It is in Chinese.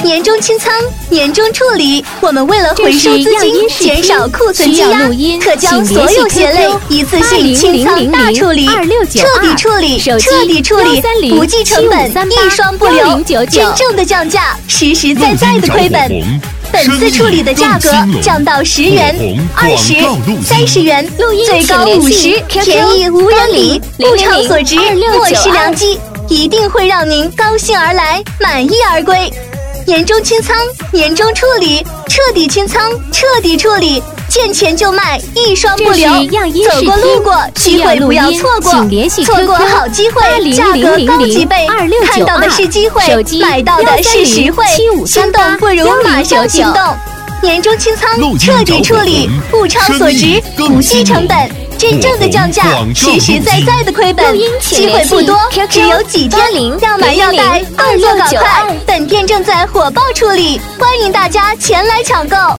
年终清仓，年终处理，我们为了回收资金，减少库存积压，可将所有鞋类一次性清仓大处理，彻底处理，彻底处理，不计成本，一双不留，真正的降价，实实在在的亏本。本次处理的价格降到10元、20、30元，最高50，便宜无人比，物超所值，莫失良机，一定会让您高兴而来，满意而归。年终清仓，年终处理，彻底清仓，彻底处理，见钱就卖，一双不留。走过路过，机会不要错过，错过好机会，价格高几倍，看到的是机会，买到的是实惠，心动不如马上行动。年终清仓，彻底处理，物超所值，不计成本。真正的降价，实实在在的亏本，机会不多，只有几天，要买要带，动作赶快！本店正在火爆处理，欢迎大家前来抢购。